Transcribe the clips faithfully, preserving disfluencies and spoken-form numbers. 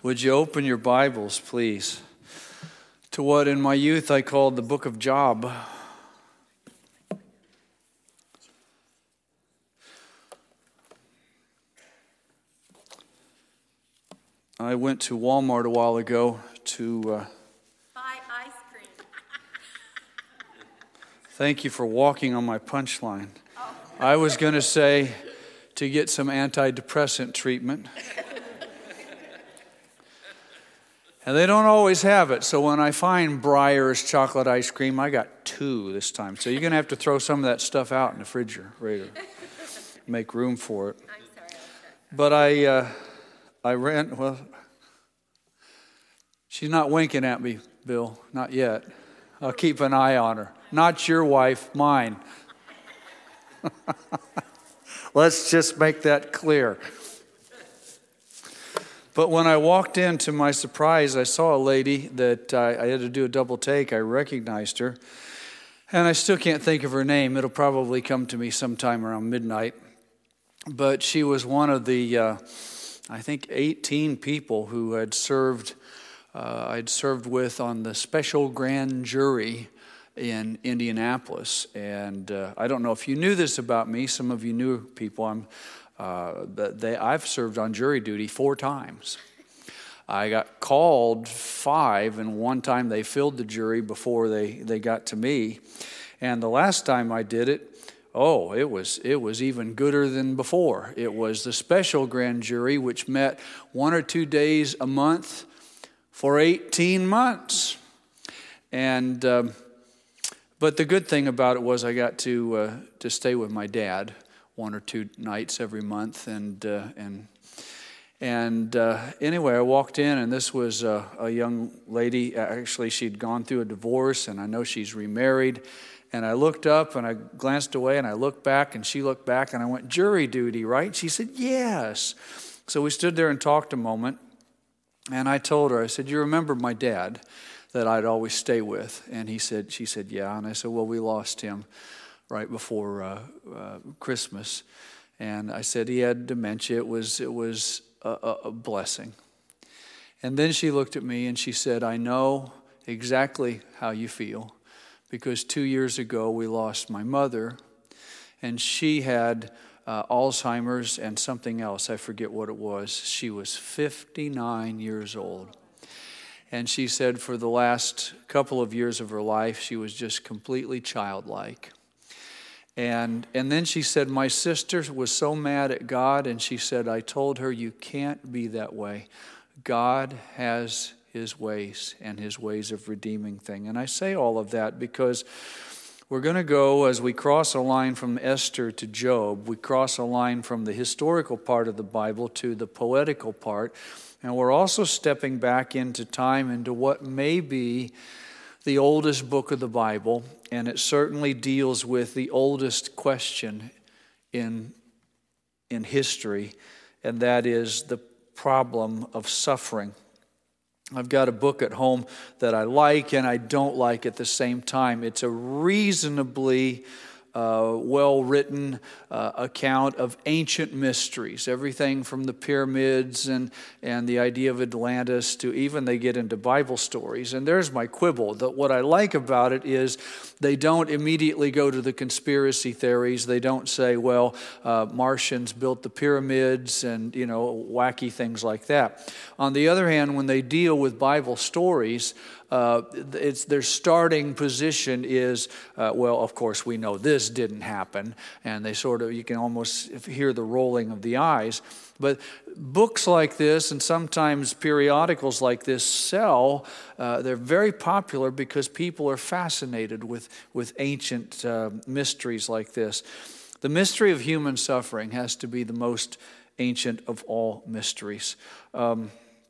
Would you open your Bibles, please, to what in my youth I called the book of Job. I went to Walmart a while ago to... Uh, Buy ice cream. Thank you for walking on my punchline. Oh. I was going to say to get some antidepressant treatment. And they don't always have it. So when I find Breyer's chocolate ice cream, I got two this time. So you're going to have to throw some of that stuff out in the refrigerator. Make room for it. I'm sorry. But I, uh, I ran, well, she's not winking at me, Bill. Not yet. I'll keep an eye on her. Not your wife, mine. Let's just make that clear. But when I walked in, to my surprise, I saw a lady that I, I had to do a double take. I recognized her. And I still can't think of her name. It'll probably come to me sometime around midnight. But she was one of the, uh, I think, eighteen people who had served, uh, I'd served with on the special grand jury in Indianapolis. And uh, I don't know if you knew this about me. Some of you new people, I'm Uh, they, I've served on jury duty four times. I got called five, and one time they filled the jury before they, they got to me. And the last time I did it, oh, it was it was even gooder than before. It was the special grand jury, which met one or two days a month for eighteen months. And um, but the good thing about it was I got to uh, to stay with my dad one or two nights every month, and uh, and and uh, anyway, I walked in, and this was a, a young lady. Actually, she'd gone through a divorce, and I know she's remarried. And I looked up, and I glanced away, and I looked back, and she looked back, and I went, "Jury duty, right?" She said, "Yes." So we stood there and talked a moment, and I told her, I said, "You remember my dad that I'd always stay with?" And he said, she said, "Yeah." And I said, "Well, we lost him right before uh, uh, Christmas," and I said he had dementia. It was it was a, a blessing. And then she looked at me and she said, "I know exactly how you feel, because two years ago we lost my mother, and she had uh, Alzheimer's and something else. I forget what it was. She was fifty-nine years old." And she said for the last couple of years of her life, she was just completely childlike. And and then she said, "My sister was so mad at God," and she said, "I told her, you can't be that way. God has his ways, and his ways of redeeming things." And I say all of that because we're going to go, as we cross a line from Esther to Job, we cross a line from the historical part of the Bible to the poetical part. And we're also stepping back into time, into what may be the oldest book of the Bible, and it certainly deals with the oldest question in, in history, and that is the problem of suffering. I've got a book at home that I like and I don't like at the same time. It's a reasonably uh, well-written uh, account of ancient mysteries, everything from the pyramids and, and the idea of Atlantis to even they get into Bible stories. And there's my quibble. That what I like about it is they don't immediately go to the conspiracy theories. They don't say, well, uh, Martians built the pyramids and, you know, wacky things like that. On the other hand, when they deal with Bible stories, Uh, it's their starting position is, uh, well, of course, we know this didn't happen. And they sort of, you can almost hear the rolling of the eyes. But books like this and sometimes periodicals like this sell. Uh, they're very popular because people are fascinated with, with ancient uh, mysteries like this. The mystery of human suffering has to be the most ancient of all mysteries. Um,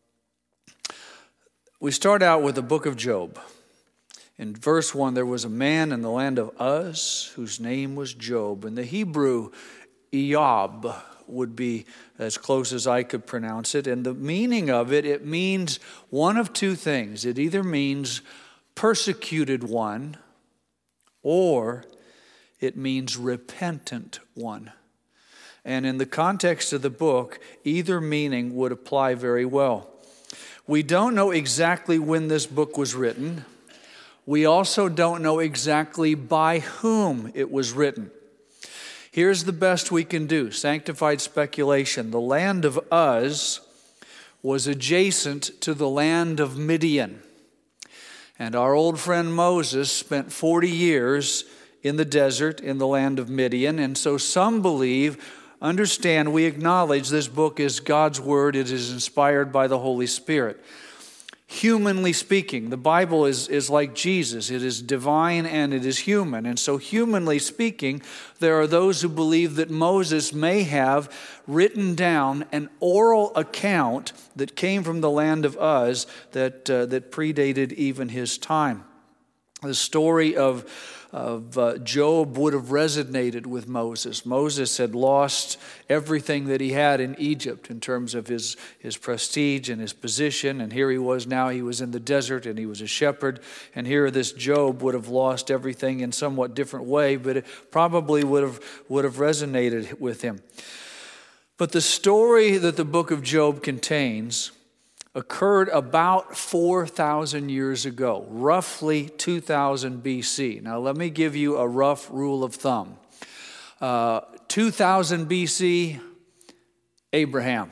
We start out with the book of Job. In verse one, there was a man in the land of Uz whose name was Job. And the Hebrew, Eob, would be as close as I could pronounce it. And the meaning of it, it means one of two things. It either means persecuted one, or it means repentant one. And in the context of the book, either meaning would apply very well. We don't know exactly when this book was written. We also don't know exactly by whom it was written. Here's the best we can do, sanctified speculation. The land of Uz was adjacent to the land of Midian. And our old friend Moses spent forty years in the desert in the land of Midian. And so some believe, understand, we acknowledge this book is God's word. It is inspired by the Holy Spirit. Humanly speaking, the Bible is, is like Jesus. It is divine and it is human. And so humanly speaking, there are those who believe that Moses may have written down an oral account that came from the land of Uz that, uh, that predated even his time. The story of, of uh, Job would have resonated with Moses. Moses had lost everything that he had in Egypt in terms of his, his prestige and his position. And here he was now, he was in the desert and he was a shepherd. And here this Job would have lost everything in somewhat different way, but it probably would have, would have resonated with him. But the story that the book of Job contains occurred about four thousand years ago, roughly two thousand B C. Now let me give you a rough rule of thumb. Uh, two thousand B C, Abraham.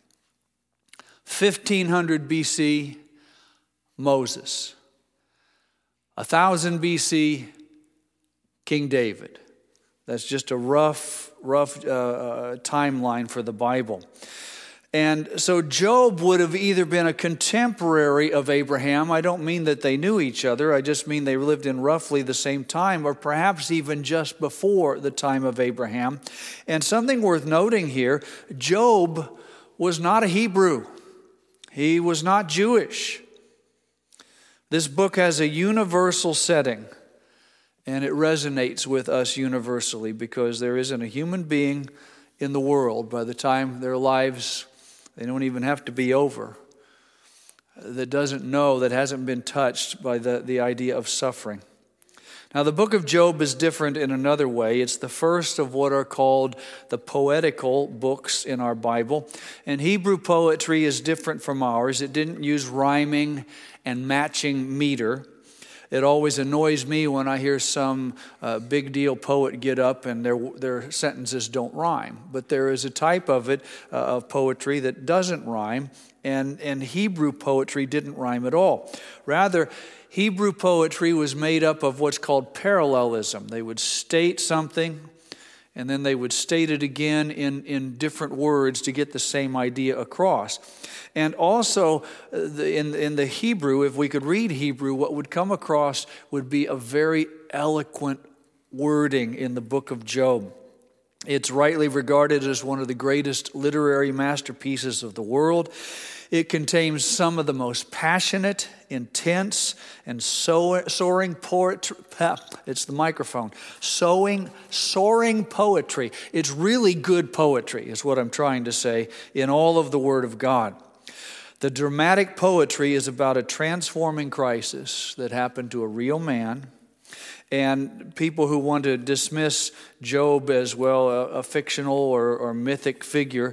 fifteen hundred B C, Moses. one thousand B C, King David. That's just a rough, rough uh, uh, timeline for the Bible. And so Job would have either been a contemporary of Abraham. I don't mean that they knew each other. I just mean they lived in roughly the same time, or perhaps even just before the time of Abraham. And something worth noting here, Job was not a Hebrew. He was not Jewish. This book has a universal setting, and it resonates with us universally because there isn't a human being in the world by the time their lives, they don't even have to be over, that doesn't know, that hasn't been touched by the, the idea of suffering. Now, the book of Job is different in another way. It's the first of what are called the poetical books in our Bible. And Hebrew poetry is different from ours. It didn't use rhyming and matching meter. It always annoys me when I hear some uh, big deal poet get up and their their sentences don't rhyme. But there is a type of it, uh, of poetry that doesn't rhyme, and, and Hebrew poetry didn't rhyme at all. Rather, Hebrew poetry was made up of what's called parallelism. They would state something, and then they would state it again in, in different words to get the same idea across. And also, in, in the Hebrew, if we could read Hebrew, what would come across would be a very eloquent wording in the book of Job. It's rightly regarded as one of the greatest literary masterpieces of the world. It contains some of the most passionate, intense, and soaring poetry. It's the microphone. Soaring, soaring poetry. It's really good poetry, is what I'm trying to say, in all of the Word of God. The dramatic poetry is about a transforming crisis that happened to a real man. And people who want to dismiss Job as, well, a, a fictional or, or mythic figure,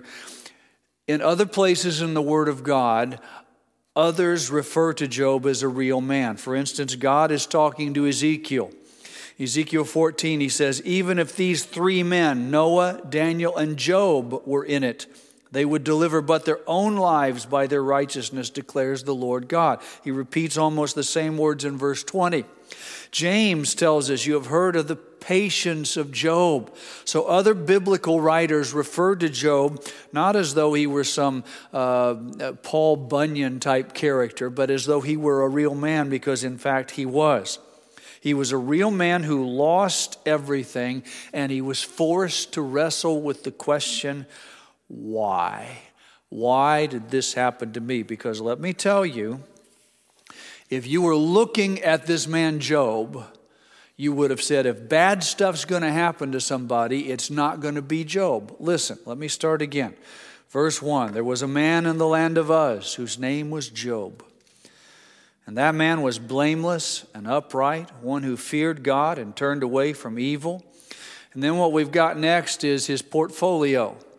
in other places in the Word of God, others refer to Job as a real man. For instance, God is talking to Ezekiel. Ezekiel fourteen, he says, even if these three men, Noah, Daniel, and Job, were in it, they would deliver but their own lives by their righteousness, declares the Lord God. He repeats almost the same words in verse twenty. James tells us, you have heard of the patience of Job. So other biblical writers referred to Job not as though he were some uh, Paul Bunyan type character, but as though he were a real man, because in fact he was. He was a real man who lost everything, and he was forced to wrestle with the question, why? Why did this happen to me? Because let me tell you, if you were looking at this man Job, you would have said, if bad stuff's going to happen to somebody, it's not going to be Job. Listen, let me start again. Verse one, there was a man in the land of Uz whose name was Job. And that man was blameless and upright, one who feared God and turned away from evil. And then what we've got next is his portfolio.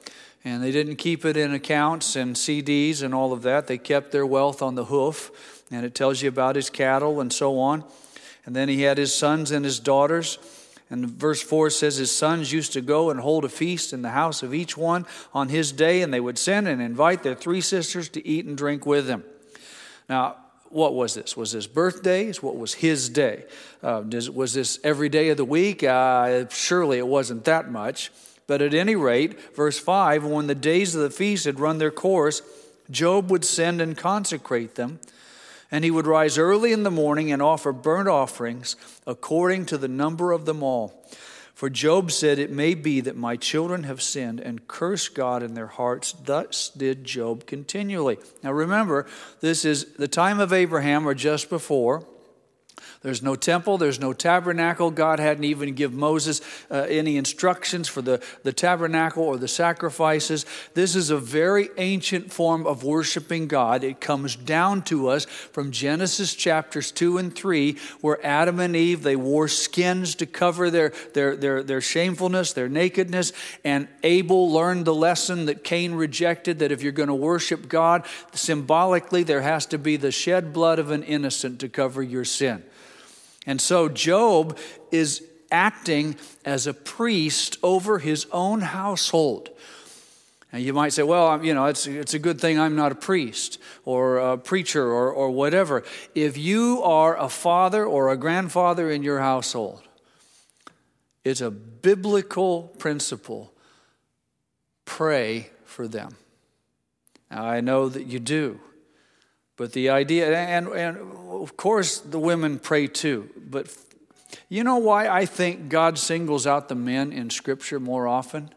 And they didn't keep it in accounts and C Ds and all of that. They kept their wealth on the hoof. And it tells you about his cattle and so on. And then he had his sons and his daughters. And verse four says his sons used to go and hold a feast in the house of each one on his day. And they would send and invite their three sisters to eat and drink with him. Now, what was this? Was this birthdays? What was his day? Uh, does, was this every day of the week? Uh, surely it wasn't that much. But at any rate, verse five, when the days of the feast had run their course, Job would send and consecrate them. And he would rise early in the morning and offer burnt offerings according to the number of them all. For Job said, it may be that my children have sinned and cursed God in their hearts. Thus did Job continually. Now remember, this is the time of Abraham or just before. There's no temple, there's no tabernacle. God hadn't even given Moses uh, any instructions for the, the tabernacle or the sacrifices. This is a very ancient form of worshiping God. It comes down to us from Genesis chapters two and three, where Adam and Eve, they wore skins to cover their, their, their, their shamefulness, their nakedness. And Abel learned the lesson that Cain rejected, that if you're going to worship God, symbolically there has to be the shed blood of an innocent to cover your sin. And so Job is acting as a priest over his own household. And you might say, well, you know, it's, it's a good thing I'm not a priest or a preacher or, or whatever. If you are a father or a grandfather in your household, it's a biblical principle. Pray for them. Now, I know that you do. But the idea, and, and of course the women pray too, but you know why I think God singles out the men in Scripture more often?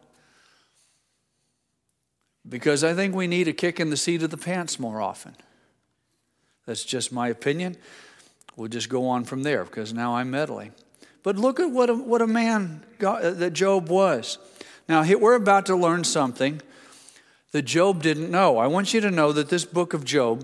Because I think we need a kick in the seat of the pants more often. That's just my opinion. We'll just go on from there because now I'm meddling. But look at what a, what a man God, that Job was. Now we're about to learn something that Job didn't know. I want you to know that this book of Job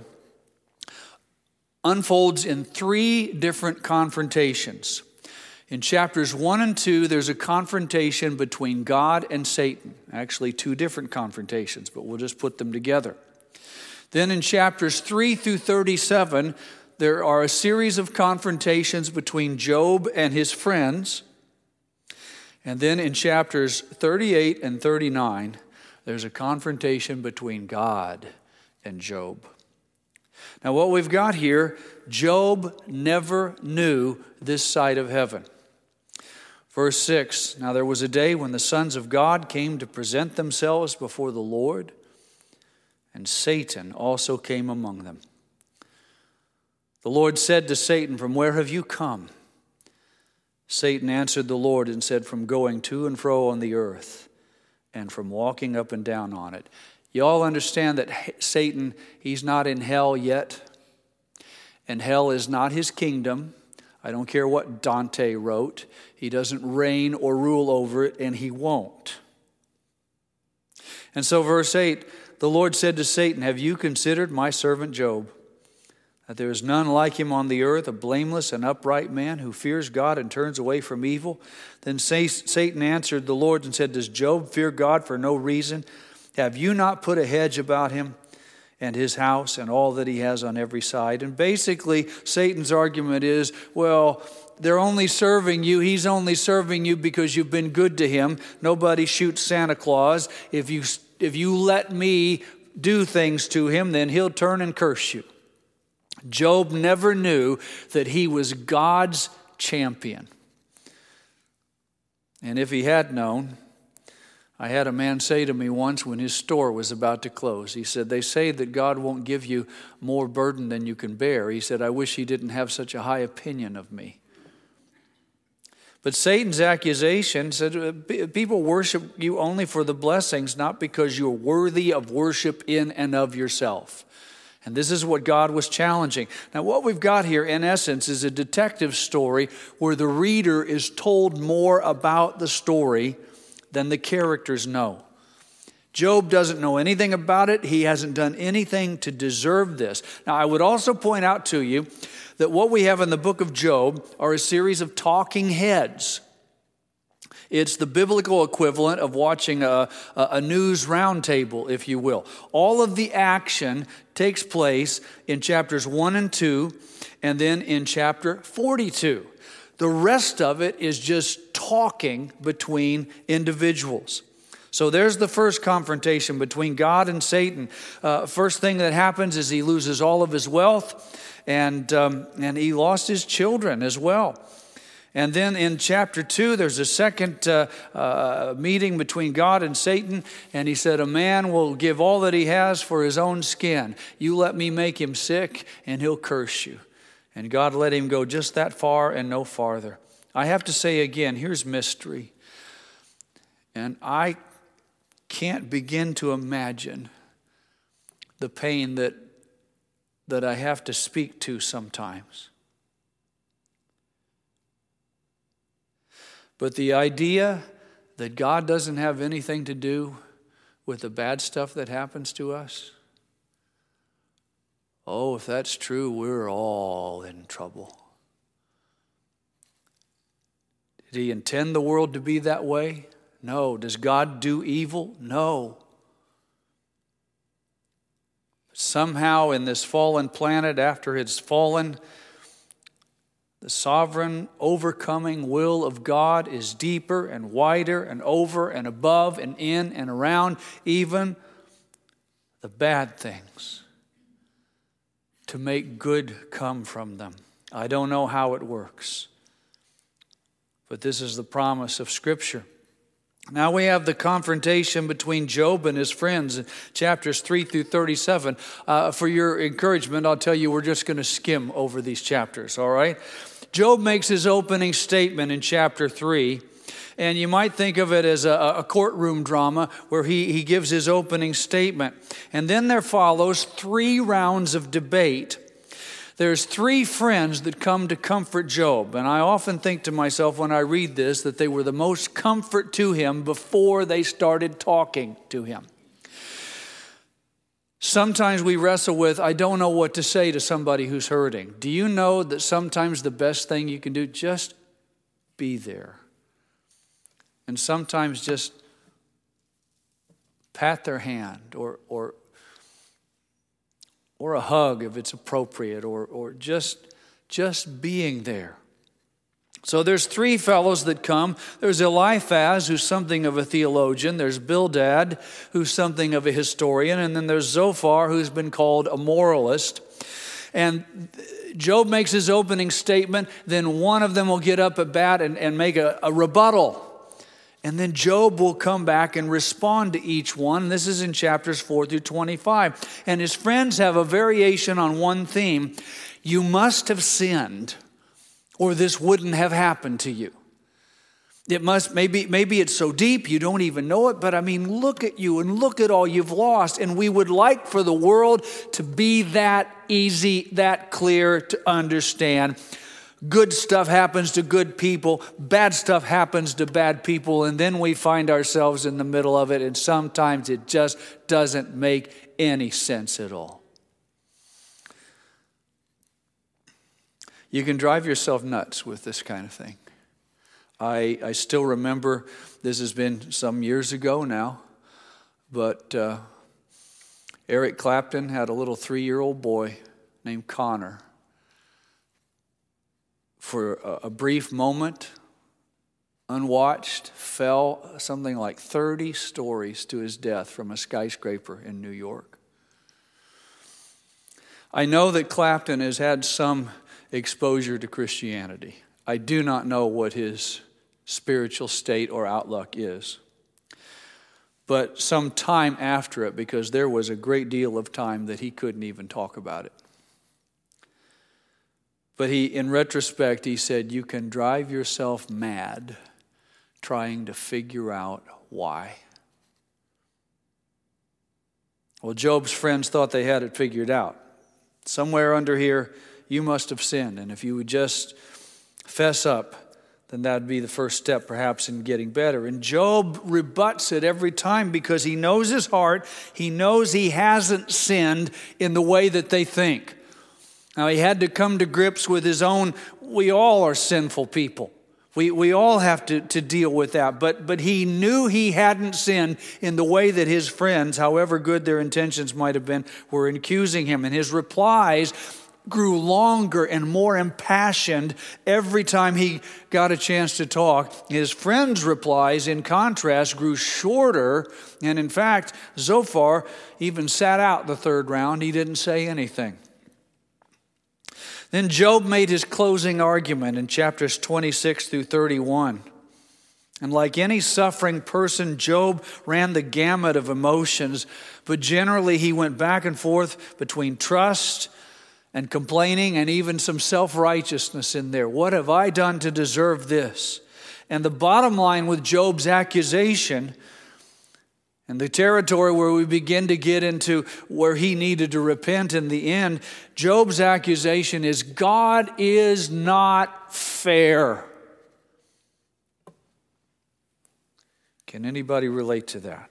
unfolds in three different confrontations. In chapters one and two, there's a confrontation between God and Satan. Actually, two different confrontations, but we'll just put them together. Then in chapters three through thirty-seven, there are a series of confrontations between Job and his friends. And then in chapters thirty-eight and thirty-nine, there's a confrontation between God and Job. Now what we've got here, Job never knew this side of heaven. Verse six, now there was a day when the sons of God came to present themselves before the Lord, and Satan also came among them. The Lord said to Satan, from where have you come? Satan answered the Lord and said, from going to and fro on the earth, and from walking up and down on it. You all understand that Satan, he's not in hell yet. And hell is not his kingdom. I don't care what Dante wrote. He doesn't reign or rule over it, and he won't. And so verse eight, the Lord said to Satan, have you considered my servant Job? That there is none like him on the earth, a blameless and upright man who fears God and turns away from evil. Then Satan answered the Lord and said, does Job fear God for no reason? Have you not put a hedge about him and his house and all that he has on every side? And basically, Satan's argument is, well, they're only serving you. He's only serving you because you've been good to him. Nobody shoots Santa Claus. If you, if you let me do things to him, then he'll turn and curse you. Job never knew that he was God's champion. And if he had known, I had a man say to me once when his store was about to close, he said, they say that God won't give you more burden than you can bear. He said, I wish he didn't have such a high opinion of me. But Satan's accusation said, people worship you only for the blessings, not because you're worthy of worship in and of yourself. And this is what God was challenging. Now, what we've got here, in essence, is a detective story where the reader is told more about the story than the characters know. Job doesn't know anything about it. He hasn't done anything to deserve this. Now, I would also point out to you that what we have in the book of Job are a series of talking heads. It's the biblical equivalent of watching a, a news roundtable, if you will. All of the action takes place in chapters one and two, and then in chapter forty-two. The rest of it is just talking between individuals. So there's the first confrontation between God and Satan. Uh, first thing that happens is he loses all of his wealth, and um, and he lost his children as well. And then in chapter two, there's a second uh, uh, meeting between God and Satan. And he said, a man will give all that he has for his own skin. You let me make him sick and he'll curse you. And God let him go just that far and no farther. I have to say again, here's mystery. And I can't begin to imagine the pain that, that I have to speak to sometimes. But the idea that God doesn't have anything to do with the bad stuff that happens to us, oh, if that's true, we're all in trouble. Did he intend the world to be that way? No. Does God do evil? No. Somehow in this fallen planet, after it's fallen, the sovereign, overcoming will of God is deeper and wider and over and above and in and around even the bad things, to make good come from them. I don't know how it works, but this is the promise of Scripture. Now we have the confrontation between Job and his friends in chapters three through thirty-seven. Uh, for your encouragement, I'll tell you we're just going to skim over these chapters, all right? Job makes his opening statement in chapter three, and you might think of it as a, a courtroom drama where he, he gives his opening statement. And then there follows three rounds of debate. There's three friends that come to comfort Job. And I often think to myself when I read this that they were the most comfort to him before they started talking to him. Sometimes we wrestle with, I don't know what to say to somebody who's hurting. Do you know that sometimes the best thing you can do, just be there. And sometimes just pat their hand or or or a hug if it's appropriate, or or just just being there. So there's three fellows that come. There's Eliphaz, who's something of a theologian. There's Bildad, who's something of a historian. And then there's Zophar, who's been called a moralist. And Job makes his opening statement. Then one of them will get up at bat and, and make a, a rebuttal. And then Job will come back and respond to each one. This is in chapters four through twenty-five. And his friends have a variation on one theme. You must have sinned, or this wouldn't have happened to you. It must, maybe, maybe it's so deep you don't even know it, but I mean, look at you and look at all you've lost. And we would like for the world to be that easy, that clear to understand. Good stuff happens to good people, bad stuff happens to bad people, and then we find ourselves in the middle of it, and sometimes it just doesn't make any sense at all. You can drive yourself nuts with this kind of thing. I I still remember, this has been some years ago now, but uh, Eric Clapton had a little three-year-old boy named Connor. For a, a brief moment, unwatched, fell something like thirty stories to his death from a skyscraper in New York. I know that Clapton has had some exposure to Christianity. I do not know what his spiritual state or outlook is. But some time after it, because there was a great deal of time that he couldn't even talk about it. But he, in retrospect, he said, you can drive yourself mad trying to figure out why. Well, Job's friends thought they had it figured out. Somewhere under here, you must have sinned. And if you would just fess up, then that would be the first step perhaps in getting better. And Job rebuts it every time because he knows his heart. He knows he hasn't sinned in the way that they think. Now, he had to come to grips with his own, we all are sinful people. We we all have to, to deal with that. But but he knew he hadn't sinned in the way that his friends, however good their intentions might have been, were accusing him. And his replies grew longer and more impassioned every time he got a chance to talk. His friends' replies, in contrast, grew shorter. And in fact, Zophar even sat out the third round. He didn't say anything. Then Job made his closing argument in chapters twenty-six through thirty-one. And like any suffering person, Job ran the gamut of emotions, but generally he went back and forth between trust and complaining and even some self-righteousness in there. What have I done to deserve this? And the bottom line with Job's accusation, and the territory where we begin to get into where he needed to repent in the end, Job's accusation is God is not fair. Can anybody relate to that?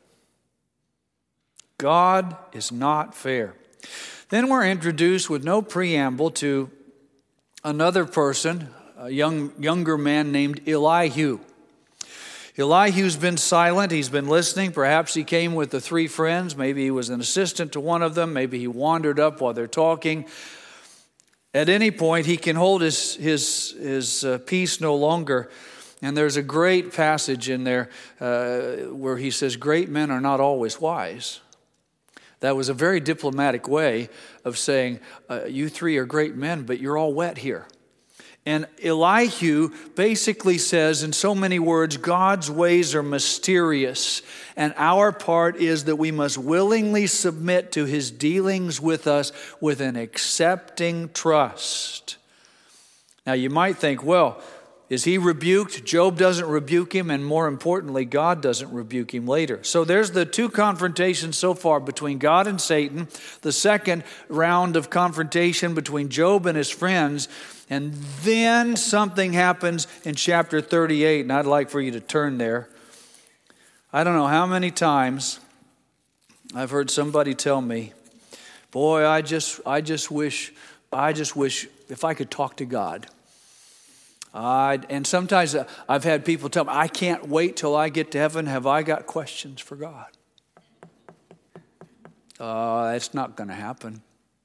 God is not fair. Then we're introduced with no preamble to another person, a young younger man named Elihu. Elihu's been silent. He's been listening. Perhaps he came with the three friends. Maybe he was an assistant to one of them. Maybe he wandered up while they're talking. At any point, he can hold his, his, his uh, peace no longer. And there's a great passage in there uh, where he says, great men are not always wise. That was a very diplomatic way of saying, uh, you three are great men, but you're all wet here. And Elihu basically says in so many words, God's ways are mysterious, and our part is that we must willingly submit to his dealings with us with an accepting trust. Now you might think, well, is he rebuked? Job doesn't rebuke him, and more importantly, God doesn't rebuke him later. So there's the two confrontations so far between God and Satan, the second round of confrontation between Job and his friends, and then something happens in chapter thirty-eight, and I'd like for you to turn there. I don't know how many times I've heard somebody tell me, boy, I just I just wish, I just wish if I could talk to God. Uh, and sometimes I've had people tell me, I can't wait till I get to heaven. Have I got questions for God? Uh, that's not going to happen.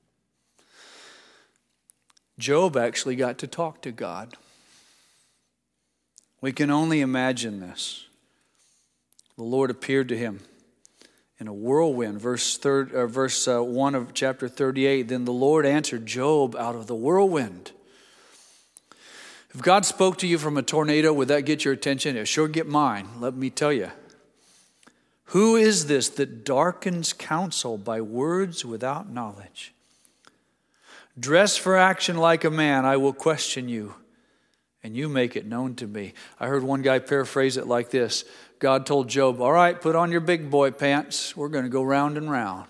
Job actually got to talk to God. We can only imagine this. The Lord appeared to him in a whirlwind. Verse, third, uh, verse uh, one of chapter thirty-eight, then the Lord answered Job out of the whirlwind. If God spoke to you from a tornado, would that get your attention? It sure get mine, let me tell you. Who is this that darkens counsel by words without knowledge? Dress for action like a man, I will question you, and you make it known to me. I heard one guy paraphrase it like this. God told Job, all right, put on your big boy pants. We're going to go round and round.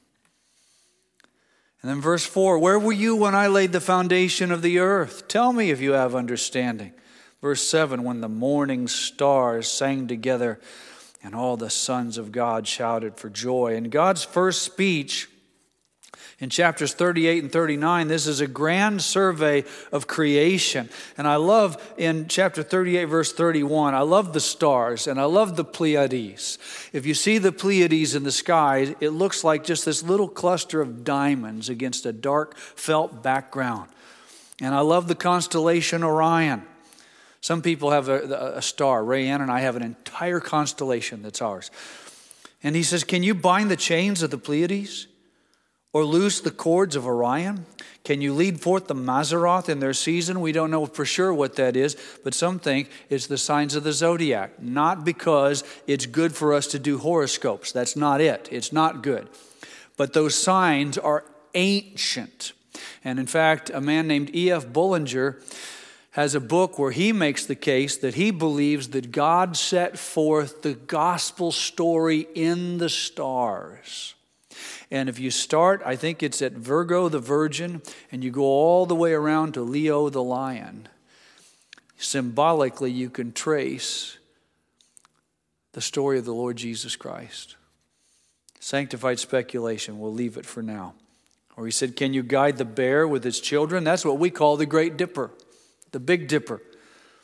And then verse four, where were you when I laid the foundation of the earth? Tell me if you have understanding. Verse seven, when the morning stars sang together and all the sons of God shouted for joy. In God's first speech, in chapters thirty-eight and thirty-nine, this is a grand survey of creation. And I love in chapter thirty-eight, verse thirty-one, I love the stars and I love the Pleiades. If you see the Pleiades in the sky, it looks like just this little cluster of diamonds against a dark felt background. And I love the constellation Orion. Some people have a, a star. Ray Ann and I have an entire constellation that's ours. And he says, can you bind the chains of the Pleiades? Or loose the cords of Orion? Can you lead forth the Mazzaroth in their season? We don't know for sure what that is, but some think it's the signs of the zodiac. Not because it's good for us to do horoscopes. That's not it. It's not good. But those signs are ancient. And in fact, a man named E F Bullinger has a book where he makes the case that he believes that God set forth the gospel story in the stars. And if you start, I think it's at Virgo the Virgin, and you go all the way around to Leo the Lion, symbolically you can trace the story of the Lord Jesus Christ. Sanctified speculation, we'll leave it for now. Or he said, can you guide the bear with its children? That's what we call the Great Dipper, the Big Dipper.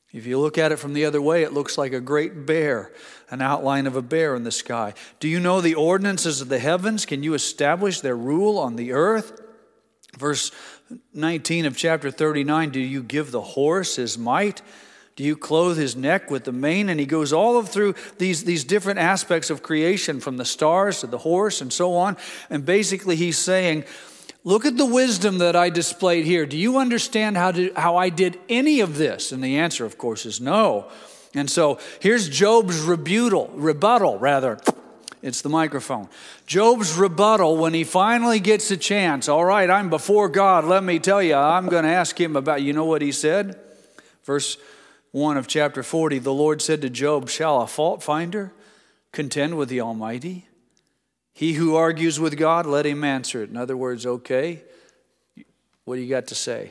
If you look at it from the other way, it looks like a great bear, an outline of a bear in the sky. Do you know the ordinances of the heavens? Can you establish their rule on the earth? Verse nineteen of chapter thirty-nine, do you give the horse his might? Do you clothe his neck with the mane? And he goes all of through these, these different aspects of creation, from the stars to the horse and so on. And basically he's saying, look at the wisdom that I displayed here. Do you understand how to, how I did any of this? And the answer, of course, is no. And so here's Job's rebuttal, rebuttal rather. It's the microphone. Job's rebuttal when he finally gets a chance. All right, I'm before God. Let me tell you, I'm going to ask him about, you know what he said? Verse one of chapter forty, the Lord said to Job, shall a fault finder contend with the Almighty? He who argues with God, let him answer it. In other words, okay, what do you got to say?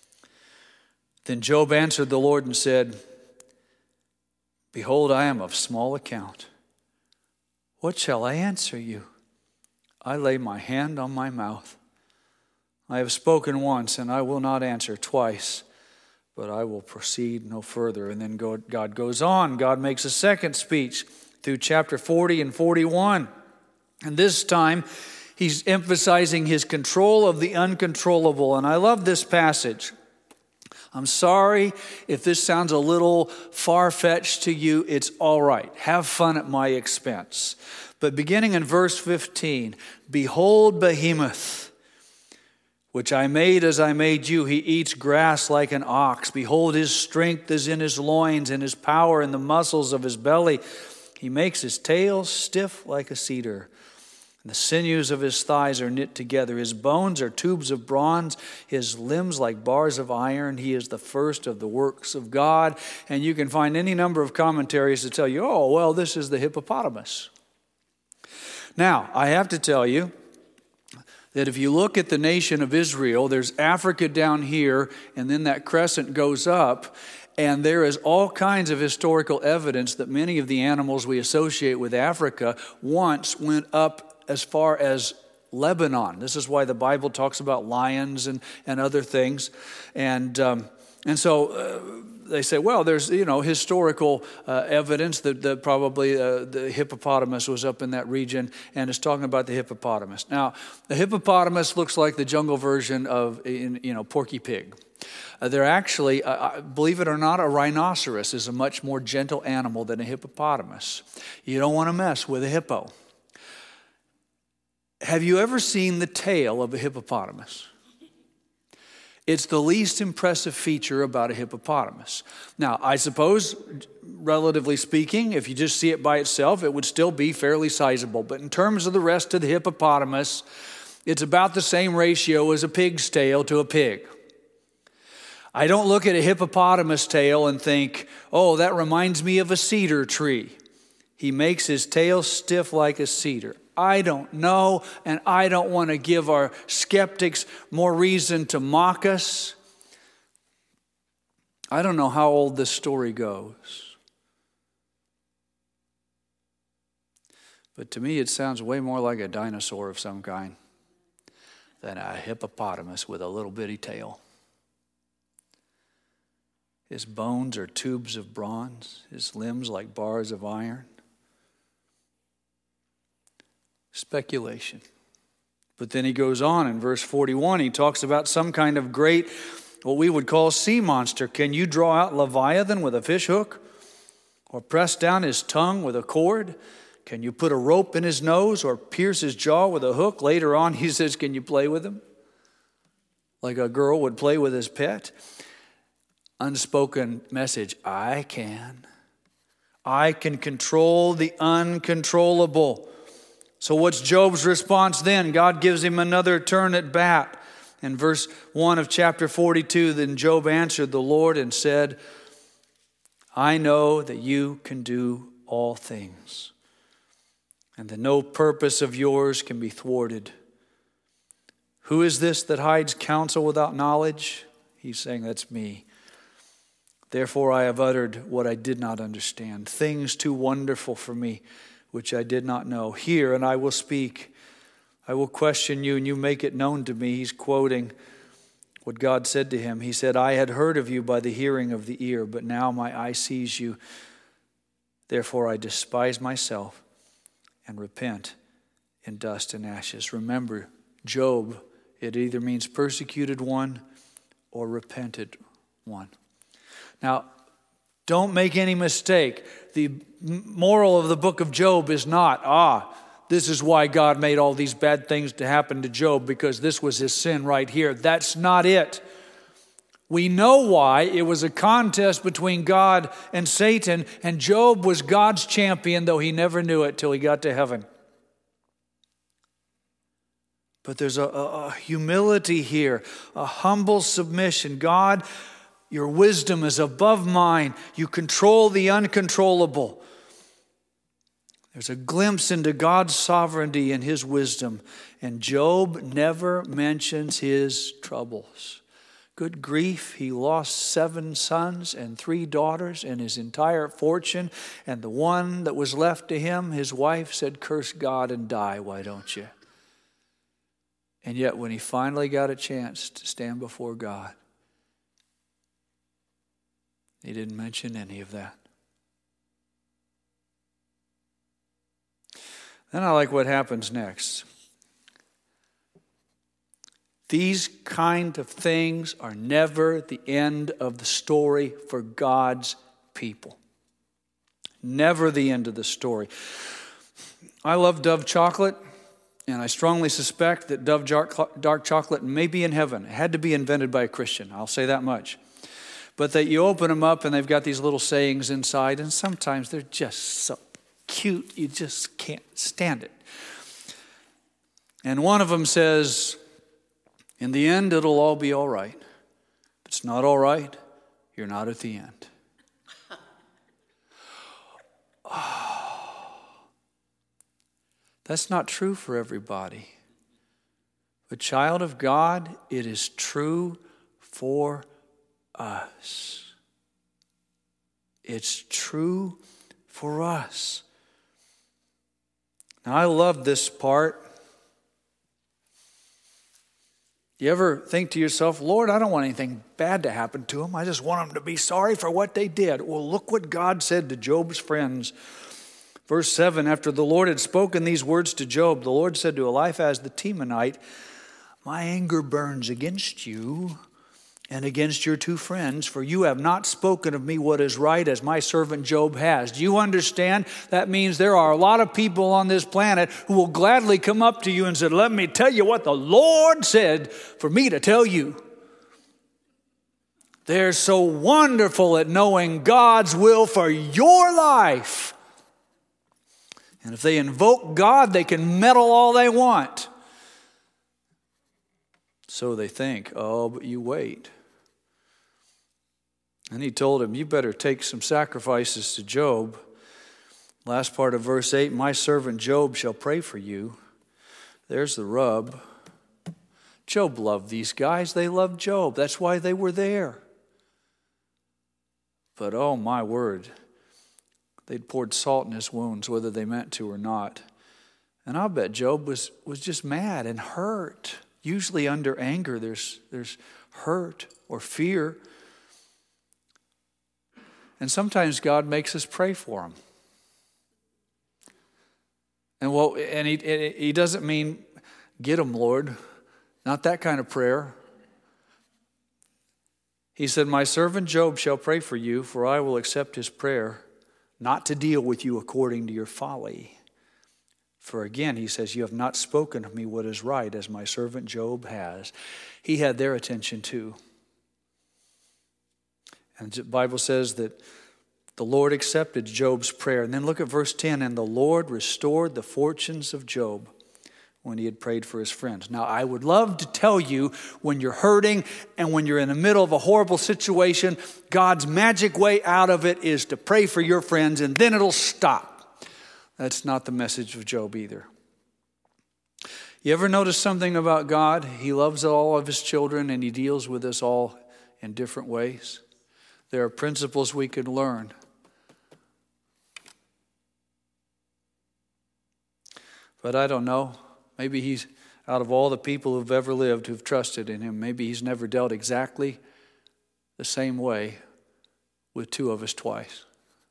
Then Job answered the Lord and said, behold, I am of small account. What shall I answer you? I lay my hand on my mouth. I have spoken once, and I will not answer twice, but I will proceed no further. And then God goes on. God makes a second speech through chapter forty and forty-one. And this time, he's emphasizing his control of the uncontrollable. And I love this passage. I'm sorry if this sounds a little far-fetched to you. It's all right. Have fun at my expense. But beginning in verse fifteen, behold Behemoth, which I made as I made you. He eats grass like an ox. Behold, his strength is in his loins, and his power in the muscles of his belly. He makes his tail stiff like a cedar, and the sinews of his thighs are knit together. His bones are tubes of bronze, his limbs like bars of iron. He is the first of the works of God. And you can find any number of commentaries to tell you, oh, well, this is the hippopotamus. Now, I have to tell you that if you look at the nation of Israel, there's Africa down here, and then that crescent goes up, and there is all kinds of historical evidence that many of the animals we associate with Africa once went up as far as Lebanon. This is why the Bible talks about lions and, and other things. And um, and so uh, they say, well, there's, you know, historical uh, evidence that, that probably uh, the hippopotamus was up in that region, and it's talking about the hippopotamus. Now, the hippopotamus looks like the jungle version of, you know, Porky Pig. Uh, they're actually, uh, believe it or not, a rhinoceros is a much more gentle animal than a hippopotamus. You don't want to mess with a hippo. Have you ever seen the tail of a hippopotamus? It's the least impressive feature about a hippopotamus. Now, I suppose, relatively speaking, if you just see it by itself, it would still be fairly sizable. But in terms of the rest of the hippopotamus, it's about the same ratio as a pig's tail to a pig. I don't look at a hippopotamus tail and think, oh, that reminds me of a cedar tree. He makes his tail stiff like a cedar. I don't know, and I don't want to give our skeptics more reason to mock us. I don't know how old this story goes. But to me, it sounds way more like a dinosaur of some kind than a hippopotamus with a little bitty tail. His bones are tubes of bronze, his limbs like bars of iron. Speculation. But then he goes on in verse forty-one, he talks about some kind of great, what we would call sea monster. Can you draw out Leviathan with a fish hook? Or press down his tongue with a cord? Can you put a rope in his nose or pierce his jaw with a hook? Later on he says, can you play with him? Like a girl would play with his pet. Unspoken message, I can. I can control the uncontrollable. So what's Job's response then? God gives him another turn at bat. In verse one of chapter forty-two, then Job answered the Lord and said, I know that you can do all things, and that no purpose of yours can be thwarted. Who is this that hides counsel without knowledge? He's saying, that's me. Therefore I have uttered what I did not understand, things too wonderful for me, which I did not know. Hear, and I will speak. I will question you, and you make it known to me. He's quoting what God said to him. He said, I had heard of you by the hearing of the ear, but now my eye sees you. Therefore I despise myself and repent in dust and ashes. Remember, Job, it either means persecuted one or repented one. Now, don't make any mistake. The moral of the book of Job is not, ah, this is why God made all these bad things to happen to Job, because this was his sin right here. That's not it. We know why. It was a contest between God and Satan, and Job was God's champion, though he never knew it till he got to heaven. But there's a, a, a humility here, a humble submission. God, your wisdom is above mine. You control the uncontrollable. There's a glimpse into God's sovereignty and his wisdom. And Job never mentions his troubles. Good grief, he lost seven sons and three daughters and his entire fortune. And the one that was left to him, his wife said, curse God and die, why don't you? And yet when he finally got a chance to stand before God, he didn't mention any of that. Then I like what happens next. These kind of things are never the end of the story for God's people. Never the end of the story. I love Dove chocolate, and I strongly suspect that Dove dark chocolate may be in heaven. It had to be invented by a Christian, I'll say that much. But that you open them up and they've got these little sayings inside, and sometimes they're just so cute, you just can't stand it. And one of them says, in the end, it'll all be all right. If it's not all right, you're not at the end. Oh, that's not true for everybody. But child of God, it is true for us. It's true for us. Now, I love this part. You ever think to yourself, Lord, I don't want anything bad to happen to them. I just want them to be sorry for what they did. Well, look what God said to Job's friends. Verse seven, after the Lord had spoken these words to Job, the Lord said to Eliphaz the Temanite, my anger burns against you and against your two friends, for you have not spoken of me what is right as my servant Job has. Do you understand? That means there are a lot of people on this planet who will gladly come up to you and say, let me tell you what the Lord said for me to tell you. They're so wonderful at knowing God's will for your life. And if they invoke God, they can meddle all they want. So they think, oh, but you wait. And he told him, you better take some sacrifices to Job. Last part of verse eight, my servant Job shall pray for you. There's the rub. Job loved these guys. They loved Job. That's why they were there. But oh my word, they'd poured salt in his wounds, whether they meant to or not. And I'll bet Job was, was just mad and hurt. Usually under anger, there's, there's hurt or fear. And sometimes God makes us pray for him. And well, and he, he doesn't mean, get him, Lord. Not that kind of prayer. He said, my servant Job shall pray for you, for I will accept his prayer, not to deal with you according to your folly. For again, he says, you have not spoken of me what is right, as my servant Job has. He had their attention too. And the Bible says that the Lord accepted Job's prayer. And then look at verse ten. And the Lord restored the fortunes of Job when he had prayed for his friends. Now, I would love to tell you when you're hurting and when you're in the middle of a horrible situation, God's magic way out of it is to pray for your friends and then it'll stop. That's not the message of Job either. You ever notice something about God? He loves all of his children and he deals with us all in different ways. There are principles we can learn. But I don't know. Maybe he's out of all the people who've ever lived who've trusted in him. Maybe he's never dealt exactly the same way with two of us twice.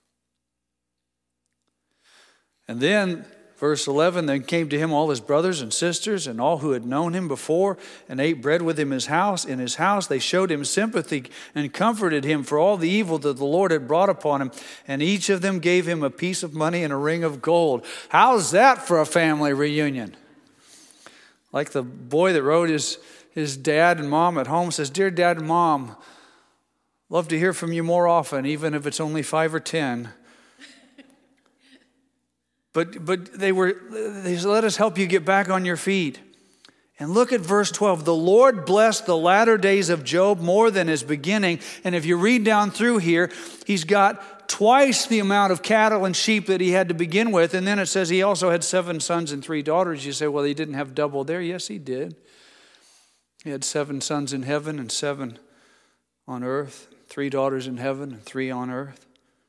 And then, verse eleven, then came to him all his brothers and sisters and all who had known him before and ate bread with him in his house. In his house they showed him sympathy and comforted him for all the evil that the Lord had brought upon him. And each of them gave him a piece of money and a ring of gold. How's that for a family reunion? Like the boy that wrote his, his dad and mom at home says, "Dear Dad and Mom, love to hear from you more often, even if it's only five or ten. But but they were they said, let us help you get back on your feet." And look at verse twelve. The Lord blessed the latter days of Job more than his beginning. And if you read down through here, he's got twice the amount of cattle and sheep that he had to begin with. And then it says he also had seven sons and three daughters. You say, well, he didn't have double there. Yes, he did. He had seven sons in heaven and seven on earth. Three daughters in heaven and three on earth.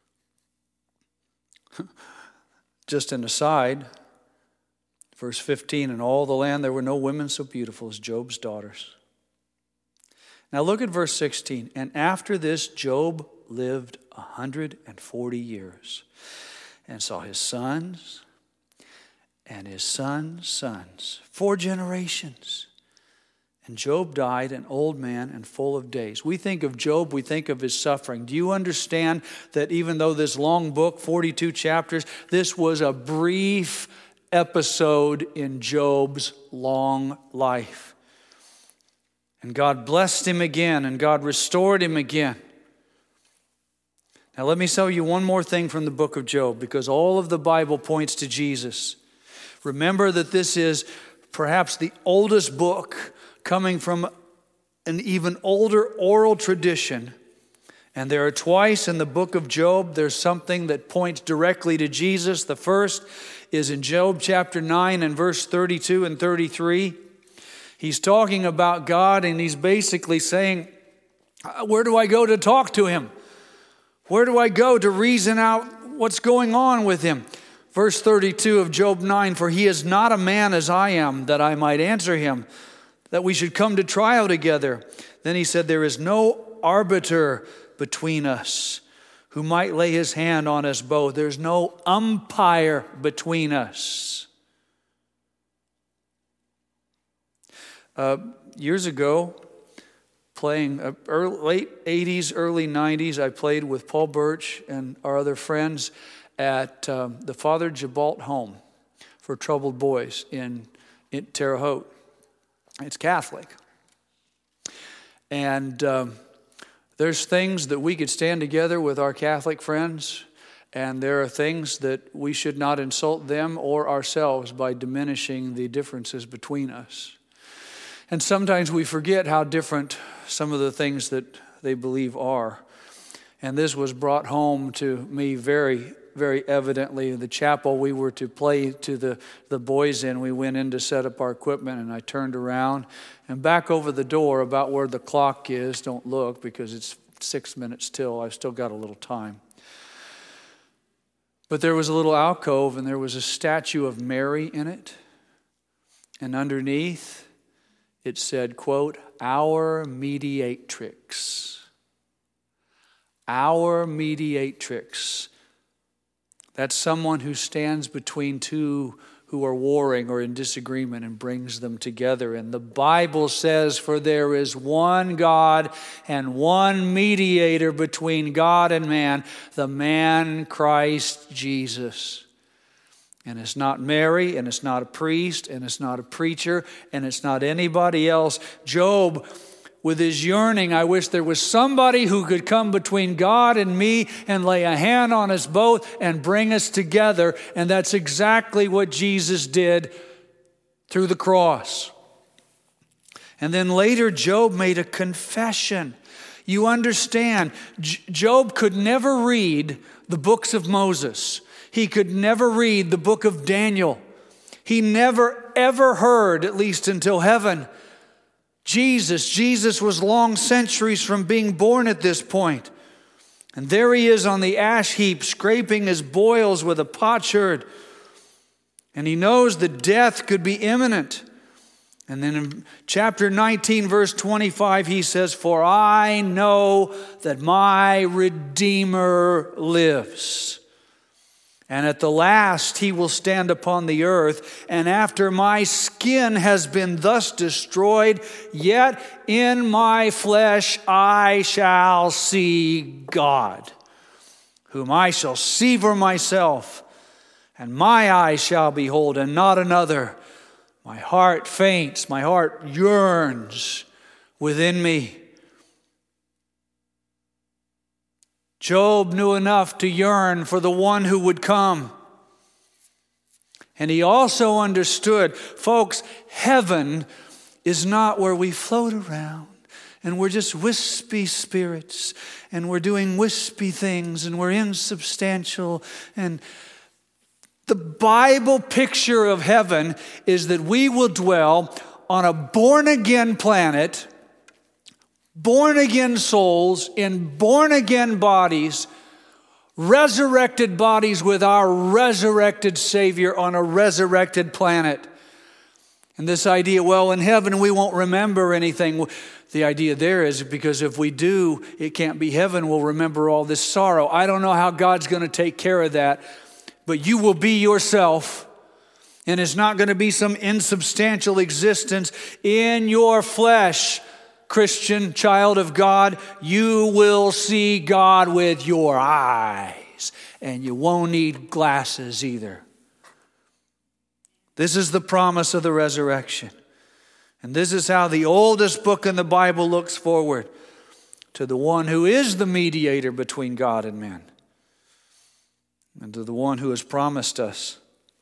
Just an aside, verse fifteen, in all the land there were no women so beautiful as Job's daughters. Now look at verse sixteen. And after this, Job lived one hundred forty years and saw his sons and his sons' sons, four generations. And Job died an old man and full of days. We think of Job, we think of his suffering. Do you understand that even though this long book, forty-two chapters, this was a brief episode in Job's long life? And God blessed him again, and God restored him again. Now let me tell you one more thing from the book of Job, because all of the Bible points to Jesus. Remember that this is perhaps the oldest book coming from an even older oral tradition. And there are twice in the book of Job, there's something that points directly to Jesus. The first is in Job chapter nine and verse thirty-two and thirty-three. He's talking about God, and he's basically saying, where do I go to talk to him? Where do I go to reason out what's going on with him? Verse thirty-two of Job nine, for he is not a man as I am, that I might answer him, that we should come to trial together. Then he said, there is no arbiter between us who might lay his hand on us both. There's no umpire between us. Uh, years ago, playing uh, early, late eighties, early nineties, I played with Paul Birch and our other friends at um, the Father Jabalt Home for Troubled Boys in, in Terre Haute. It's Catholic. And um, there's things that we could stand together with our Catholic friends, and there are things that we should not insult them or ourselves by diminishing the differences between us. And sometimes we forget how different some of the things that they believe are. And this was brought home to me very, very evidently. The chapel we were to play to the, the boys in, we went in to set up our equipment, and I turned around and back over the door about where the clock is. Don't look, because it's six minutes till. I've still got a little time. But there was a little alcove, and there was a statue of Mary in it. And underneath, it said, quote, our mediatrix. Our mediatrix. That's someone who stands between two who are warring or in disagreement and brings them together. And the Bible says, for there is one God and one mediator between God and man, the man Christ Jesus. And it's not Mary, and it's not a priest, and it's not a preacher, and it's not anybody else. Job, with his yearning, I wish there was somebody who could come between God and me and lay a hand on us both and bring us together. And that's exactly what Jesus did through the cross. And then later, Job made a confession. You understand, J- Job could never read the books of Moses. He could never read the book of Daniel. He never, ever heard, at least until heaven, Jesus. Jesus was long centuries from being born at this point. And there he is on the ash heap, scraping his boils with a potsherd. And he knows that death could be imminent. And then in chapter nineteen, verse twenty-five, he says, "For I know that my Redeemer lives. And at the last he will stand upon the earth. And after my skin has been thus destroyed, yet in my flesh I shall see God, whom I shall see for myself, and my eyes shall behold, and not another. My heart faints, my heart yearns within me." Job knew enough to yearn for the one who would come. And he also understood, folks, heaven is not where we float around and we're just wispy spirits and we're doing wispy things and we're insubstantial. And the Bible picture of heaven is that we will dwell on a born-again planet, born-again souls in born-again bodies, resurrected bodies with our resurrected Savior on a resurrected planet. And this idea, well, in heaven we won't remember anything. The idea there is because if we do, it can't be heaven. We'll remember all this sorrow. I don't know how God's going to take care of that, but you will be yourself. And it's not going to be some insubstantial existence in your flesh. Christian, child of God, you will see God with your eyes, and you won't need glasses either. This is the promise of the resurrection. And this is how the oldest book in the Bible looks forward to the one who is the mediator between God and man, and to the one who has promised us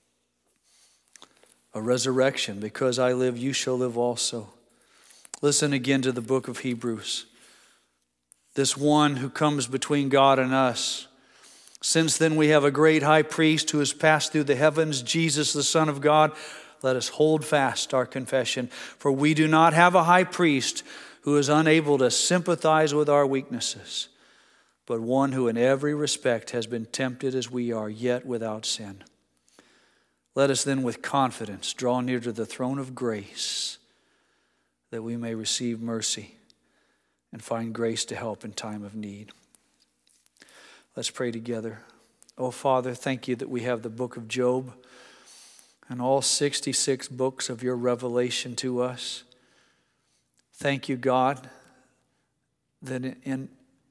a resurrection. Because I live, you shall live also. Listen again to the book of Hebrews. This one who comes between God and us. "Since then we have a great high priest who has passed through the heavens, Jesus the Son of God. Let us hold fast our confession. For we do not have a high priest who is unable to sympathize with our weaknesses, but one who in every respect has been tempted as we are, yet without sin. Let us then with confidence draw near to the throne of grace, that we may receive mercy and find grace to help in time of need." Let's pray together. Oh, Father, thank you that we have the book of Job and all sixty-six books of your revelation to us. Thank you, God, that in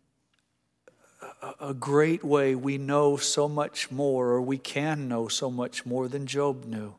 a great way we know so much more, or we can know so much more than Job knew.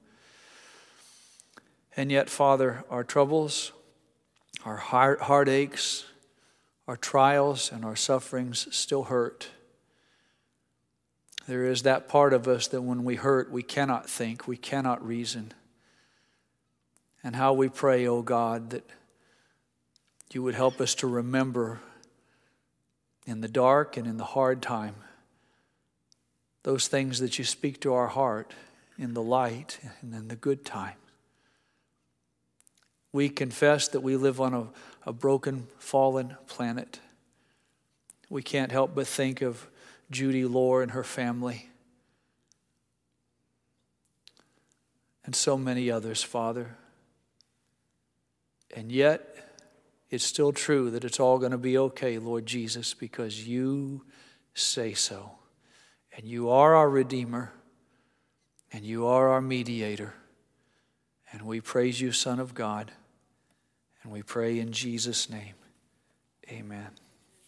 And yet, Father, our troubles, our heart, heartaches, our trials, and our sufferings still hurt. There is that part of us that when we hurt, we cannot think, we cannot reason. And how we pray, oh God, that you would help us to remember in the dark and in the hard time those things that you speak to our heart in the light and in the good time. We confess that we live on a, a broken, fallen planet. We can't help but think of Judy Lohr and her family, and so many others, Father. And yet, it's still true that it's all going to be okay, Lord Jesus, because you say so. And you are our Redeemer, and you are our mediator. And we praise you, Son of God. And we pray in Jesus' name. Amen.